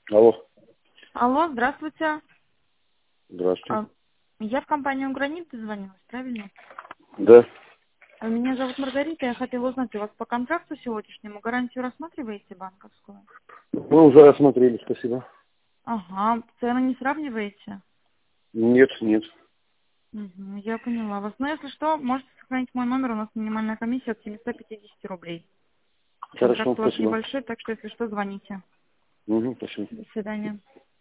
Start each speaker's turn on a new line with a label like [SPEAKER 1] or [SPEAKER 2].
[SPEAKER 1] Алло.
[SPEAKER 2] Алло, здравствуйте.
[SPEAKER 1] Здравствуйте.
[SPEAKER 2] А, Я в компанию «Гранит» дозвонилась, правильно?
[SPEAKER 1] Да.
[SPEAKER 2] Меня зовут Маргарита, я хотела узнать, у вас по контракту сегодняшнему гарантию рассматриваете банковскую?
[SPEAKER 1] Мы уже рассмотрели, спасибо.
[SPEAKER 2] Ага, цены не сравниваете?
[SPEAKER 1] Нет, нет.
[SPEAKER 2] Угу, я поняла вас. Но если что, можете сохранить мой номер, у нас минимальная комиссия от 750 рублей.
[SPEAKER 1] Хорошо,
[SPEAKER 2] Контракт у вас
[SPEAKER 1] спасибо.
[SPEAKER 2] небольшой, так что если что, звоните.
[SPEAKER 1] Угу, спасибо.
[SPEAKER 2] До свидания.